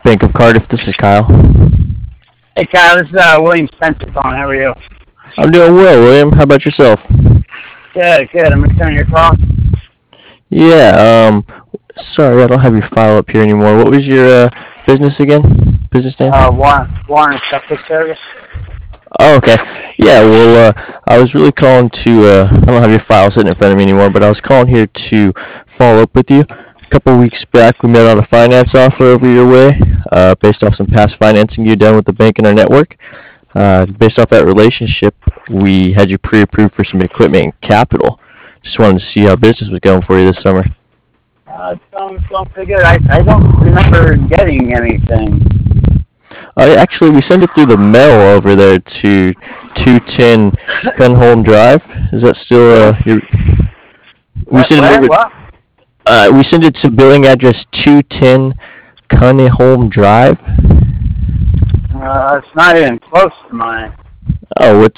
Bank of Cardiff. This is Kyle. Hey, Kyle, this is William Spencer calling. How are you? I'm doing well, William. How about yourself? Good, good. I'm returning your call. Yeah. Sorry, I don't have your file up here anymore. What was your business again? Business name? Warren Septic Service. Oh, okay. Yeah. Well, I was really calling to. I don't have your file sitting in front of me anymore, but I was calling here to follow up with you. A couple weeks back, we met on a finance offer over your way, based off some past financing you'd done with the bank in our network. Based off that relationship, we had you pre-approved for some equipment and capital. Just wanted to see how business was going for you this summer. It's going pretty good. I don't remember getting anything. Actually, we sent it through the mail over there to 210 Cunholm Drive. Is that still your? We sent it over. What? We sent it to billing address 210 Cunholm Drive. It's not even close to mine. Oh, what's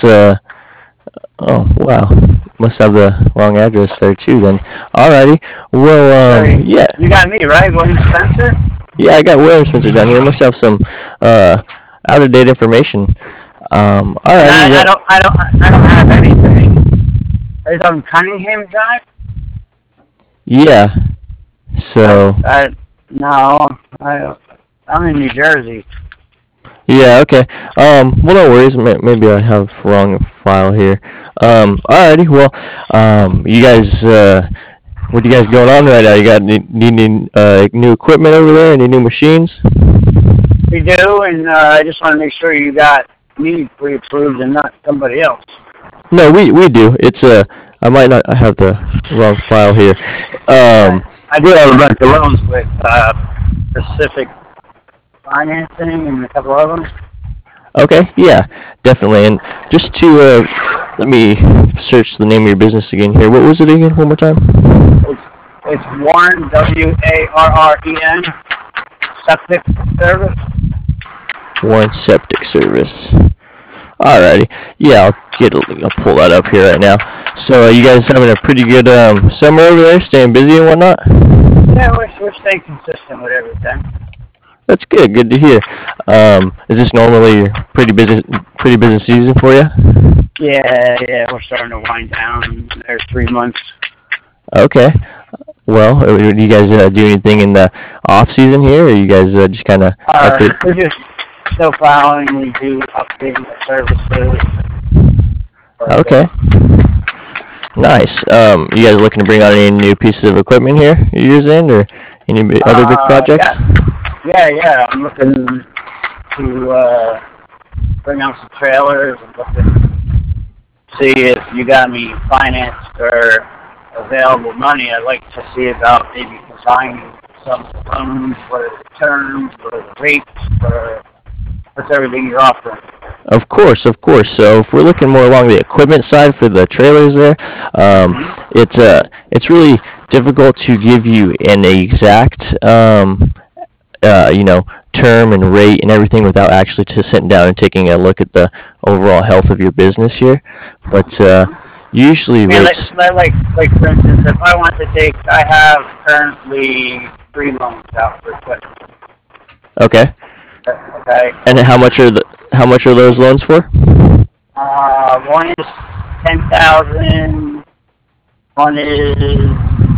Oh, wow. Must have the wrong address there too then. Alrighty. Well, yeah. You got me, right? William Spencer? Yeah, I got William Spencer down here. Must have some out of date information. Alrighty. I don't have anything. Are you talking Cunningham Drive? Yeah. So. No, I'm in New Jersey. Yeah, okay. Well, no worries. Maybe I have wrong file here. Alrighty. Well, you guys, what do you guys going on right now? You got needing new equipment over there? Any new machines? We do, and I just want to make sure you got me pre-approved and not somebody else. No, we do. It's I might not have the wrong file here. I do have a bunch of loans with Pacific Financing and a couple of them. Okay, yeah, definitely. And just to let me search the name of your business again here. What was it again? One more time. It's Warren, Warren Septic Service. Warren Septic Service. Alrighty. Yeah, I'll pull that up here right now. So you guys having a pretty good summer over there, staying busy and whatnot? Yeah, we're staying consistent with everything. That's good. Good to hear. Is this normally pretty busy season for you? Yeah, we're starting to wind down. There's 3 months. Okay. Well, do you guys do anything in the off season here, or you guys just kind of? We're just still filing. We do updating the services. Okay. Nice. You guys looking to bring on any new pieces of equipment here years in, or any other big projects? Yeah. I'm looking to bring out some trailers and looking to see if you got me financed or available money. I'd like to see about maybe designing some loans for the terms, for the rates, for what's everything you're offering. Of course. So if we're looking more along the equipment side for the trailers there, it's really difficult to give you an exact term and rate and everything without actually just sitting down and taking a look at the overall health of your business here. But usually rates. Like for instance, if I want to take, I have currently 3 loans out for equipment. Okay. Okay. And how much are those loans for? One is 10,000. One is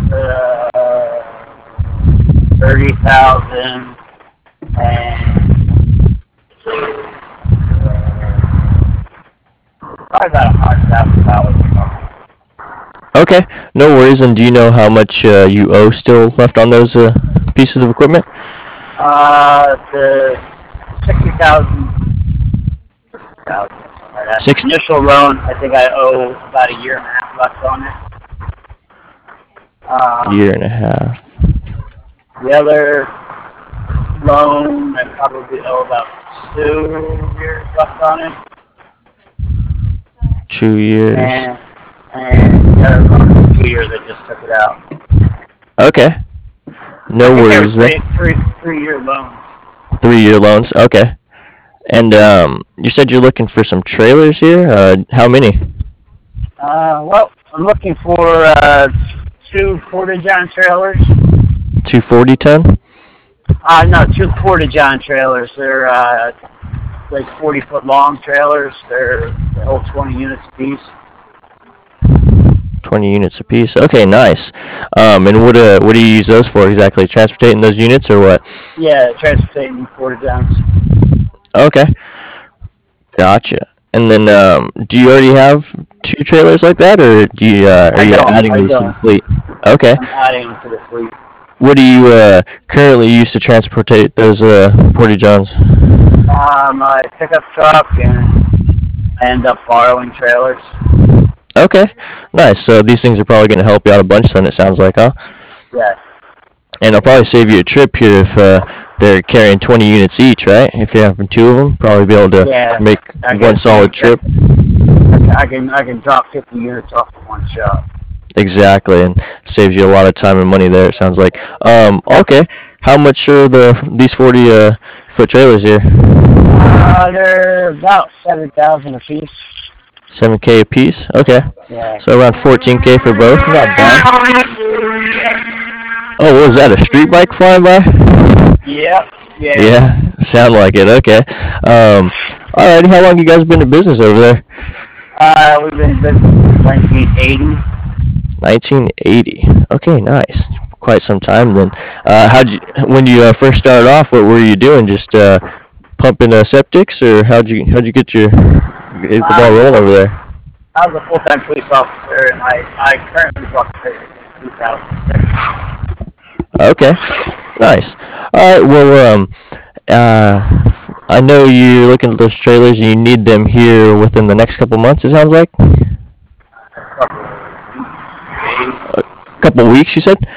30,000, and probably about $100,000. Okay, no worries. And do you know how much you owe still left on those pieces of equipment? The 60,000. Initial loan, I think I owe about a year and a half left on it. Year and a half. The other loan, I probably owe about 2 years left on it. 2 years. And the other loan, 2 years, I just took it out. Okay. No worries. 3-year loans. 3-year loans. Okay. And you said you're looking for some trailers here. How many? Well, I'm looking for 2 40-ton trailers. 2 40-ton? No, two porta-john trailers. They're like 40-foot long trailers. They hold 20 units apiece. 20 units apiece. Okay, nice. And what do you use those for exactly? Transporting those units or what? Yeah, transporting porta-johns. Okay, gotcha. And then, do you already have two trailers like that, or are you adding I these to the don't. fleet? Okay. I'm adding them to the fleet. What do you currently use to transport those porta johns? My pickup truck, and I end up borrowing trailers. Okay, nice. So these things are probably going to help you out a bunch, then it sounds like, huh? Yeah. And it'll probably save you a trip here if they're carrying 20 units each, right? If you're having two of them, probably be able to Yeah. make one solid trip. I can drop 50 units off in one shot. Exactly, and saves you a lot of time and money there. It sounds like. Okay. How much are these 40 foot trailers here? They're about 7,000 a piece. 7K a piece. Okay. Yeah. So around 14K for both. Not bad. Oh, what was that? A street bike flying by? Yep. Yeah. Yeah, sound like it. Okay. Alrighty. How long you guys been in business over there? We've been in business since 1980. 1980. Okay, nice. Quite some time then. When you first started off, what were you doing? Just pumping septics, or how'd you get the ball rolling over there? I was a full-time police officer, and I currently work in 2006. Okay, nice. All right. Well, I know you're looking at those trailers, and you need them here within the next couple months. It sounds like a couple weeks. You said.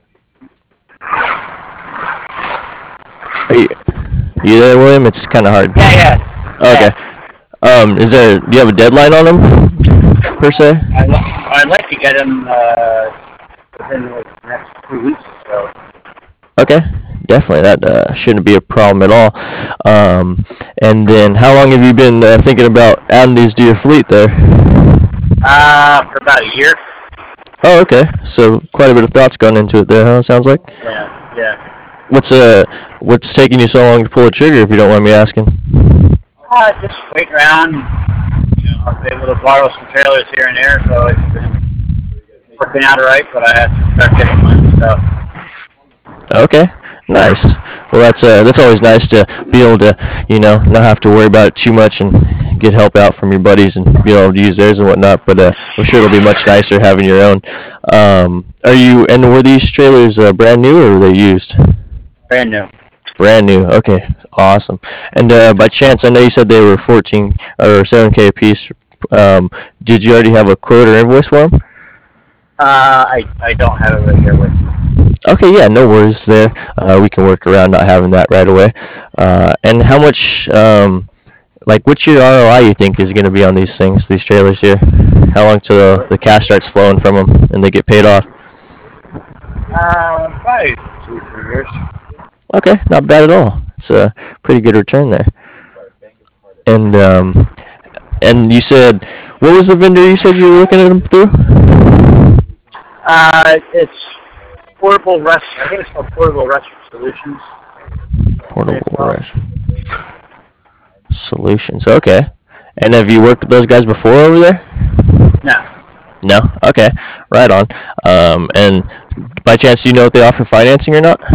You there, William? It's kind of hard. Yeah. Okay. Do you have a deadline on them, per se? I'd like to get them within like the next 2 weeks or so. Okay, definitely. That shouldn't be a problem at all. And then, how long have you been thinking about adding these to your fleet there? For about a year. Oh, okay. So quite a bit of thoughts gone into it there, huh? Sounds like. Yeah. What's taking you so long to pull the trigger, if you don't mind me asking? Just waiting around. I was able to borrow some trailers here and there, so it's been working out alright. But I have to start getting my stuff. Okay, nice. Well, that's always nice to be able to, not have to worry about it too much and get help out from your buddies and be able to use theirs and whatnot. But I'm sure it'll be much nicer having your own. Were these trailers brand new or were they used? Brand new. Brand new. Okay, awesome. And by chance, I know you said they were 14 or 7K a piece. Did you already have a quote or invoice for them? I don't have it right here with me. Okay, yeah, no worries there. We can work around not having that right away. And how much, what's your ROI you think is going to be on these trailers here? How long till the cash starts flowing from them and they get paid off? Probably 2-3 years. Okay, not bad at all. It's a pretty good return there. And you said, what was the vendor you said you were looking at them through? It's Portable Rescue. I think it's called Portable Rescue Solutions. Portable Rescue Solutions. Okay. And have you worked with those guys before over there? No. No. Okay. Right on. And by chance, do you know if they offer financing or not?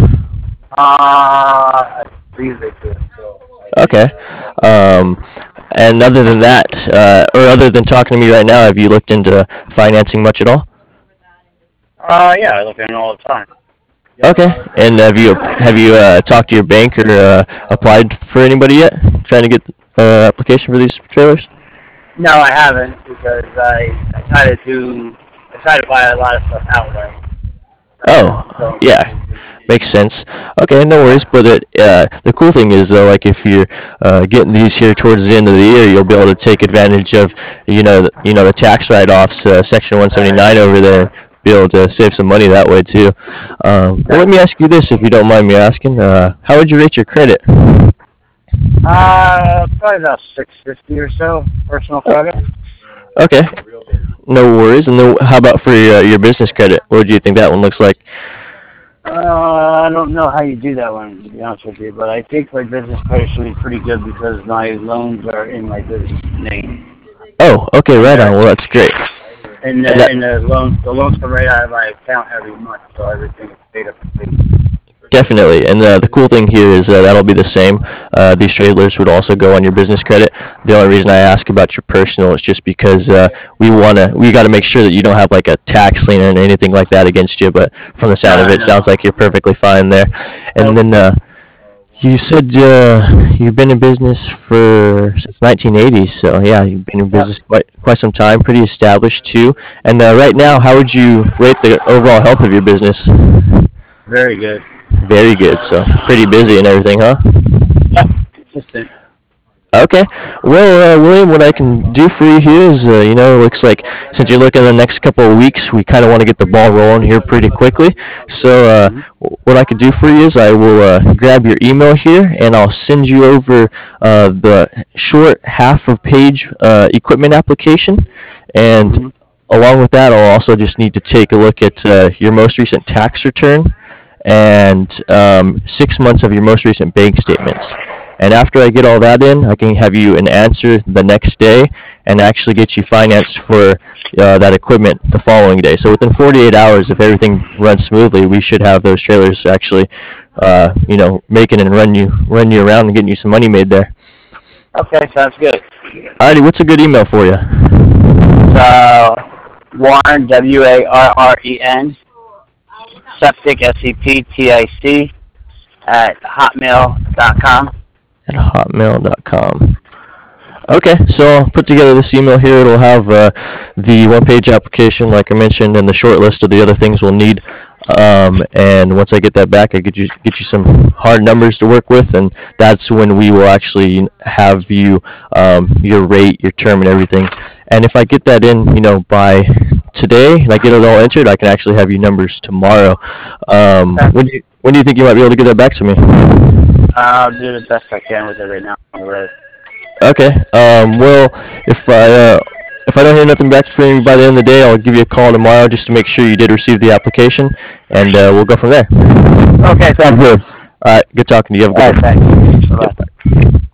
I believe they do. Okay. And other than that, or other than talking to me right now, have you looked into financing much at all? Yeah, I look at it all the time. Okay. And have you talked to your bank or applied for anybody yet? Trying to get application for these trailers? No, I haven't because I try to buy a lot of stuff outright. Oh, yeah. Makes sense. Okay, no worries. But the cool thing is, though, like if you're getting these here towards the end of the year, you'll be able to take advantage of, the tax write-offs, Section 179 over there. Be able to save some money that way too. Well, let me ask you this, if you don't mind me asking. How would you rate your credit? Probably about 650 or so, personal credit. Okay. No worries. And then how about for your business credit? What do you think that one looks like? I don't know how you do that one, to be honest with you, but I think my business credit should be pretty good because my loans are in my business name. Oh, okay, right on. Well, that's great. And the loans come right out of my account every month, so everything is paid up to date. Definitely, and the cool thing here is that'll be the same. These trailers would also go on your business credit. The only reason I ask about your personal is just because we got to make sure that you don't have like a tax lien or anything like that against you. But from the sound of it, sounds like you're perfectly fine there. And then you said you've been in business since 1980, so yeah, you've been in business quite some time, pretty established too. And right now, how would you rate the overall health of your business? Very good. Very good. So pretty busy and everything, huh? Yep, consistent. Okay. Well, William, what I can do for you here is, it looks like since you're looking at the next couple of weeks, we kind of want to get the ball rolling here pretty quickly. So what I could do for you is I will grab your email here and I'll send you over the short half of page equipment application. And along with that, I'll also just need to take a look at your most recent tax return and 6 months of your most recent bank statements. And after I get all that in, I can have you an answer the next day and actually get you financed for that equipment the following day. So within 48 hours, if everything runs smoothly, we should have those trailers actually, making and run you around and getting you some money made there. Okay, sounds good. Alrighty, what's a good email for you? Warren, Warren, septic, SEPTIC, at hotmail.com. At hotmail.com. Okay, so I'll put together this email here. It'll have the one-page application, like I mentioned, and the short list of the other things we'll need. And once I get that back, I get you some hard numbers to work with, and that's when we will actually have you your rate, your term, and everything. And if I get that in, by today, and I get it all entered, I can actually have you numbers tomorrow. When do you think you might be able to get that back to me? I'll do the best I can with it right now. Okay. Well, if I don't hear nothing back from you by the end of the day, I'll give you a call tomorrow just to make sure you did receive the application, and we'll go from there. Okay, sounds good. All right. Good talking to you. Have a good one. Thanks. Bye-bye. Yep.